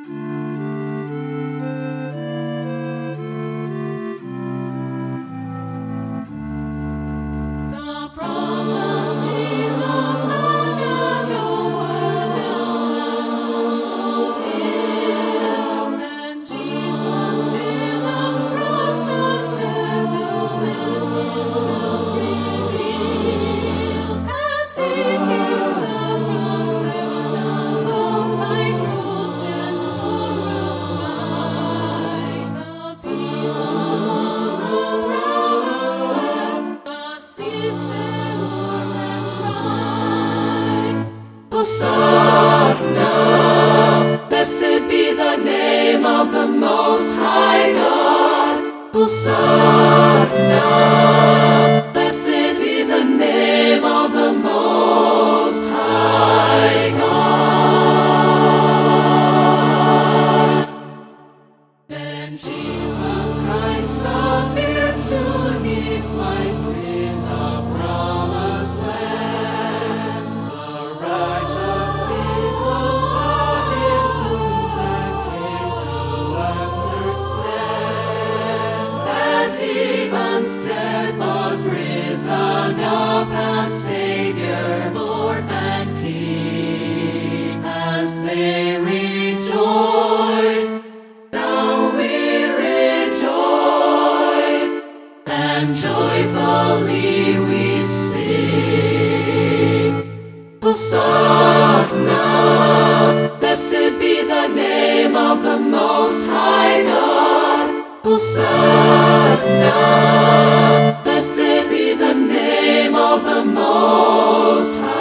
The prophecies of long ago were now fulfilled, and Jesus is up from the dead, and himself revealed, as he came down from heaven above, light robed and glorified. The people of the promised land receive their Lord and cry, Hosanna! Blessed be the name of the Most High God. Hosanna! Blessed be the name of the Most High God. Then Jesus Christ appeared to Nephites in the promised land. The righteous people saw his wounds and came to understand that he instead was risen up as Savior, Lord, and King. As they rejoiced, now we rejoice, and joyfully we sing. Hosanna! Blessed be the name of the Most High God. Hosanna! Blessed be the name of the Most High